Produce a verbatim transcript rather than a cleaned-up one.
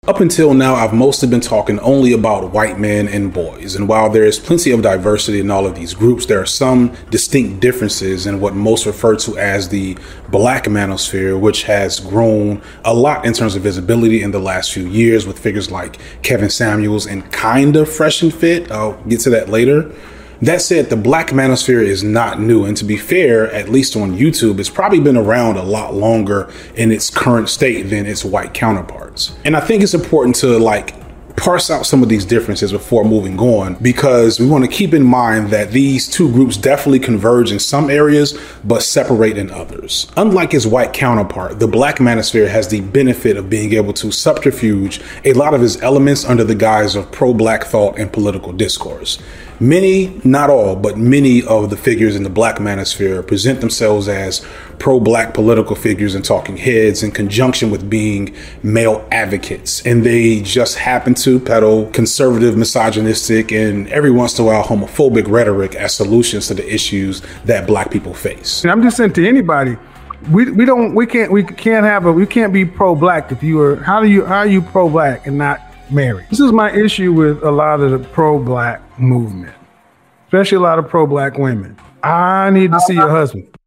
Up until now, I've mostly been talking only about white men and boys. And while there is plenty of diversity in all of these groups, there are some distinct differences in what most refer to as the Black manosphere, which has grown a lot in terms of visibility in the last few years with figures like Kevin Samuels and kind of Fresh and Fit. I'll get to that later. That said, the Black manosphere is not new, and to be fair, at least on YouTube, it's probably been around a lot longer in its current state than its white counterparts. And I think it's important to like parse out some of these differences before moving on, because we want to keep in mind that these two groups definitely converge in some areas, but separate in others. Unlike its white counterpart, the Black manosphere has the benefit of being able to subterfuge a lot of its elements under the guise of pro-Black thought and political discourse. Many, not all, but many of the figures in the Black manosphere present themselves as pro-Black political figures and talking heads in conjunction with being male advocates. And they just happen to peddle conservative, misogynistic, and every once in a while homophobic rhetoric as solutions to the issues that Black people face. And I'm just saying to anybody, we we don't we can't we can't have a we can't be pro-Black if you are how do you how are you pro-Black and not married? This is my issue with a lot of the pro-Black movement, especially a lot of pro-Black women. I need to see your husband.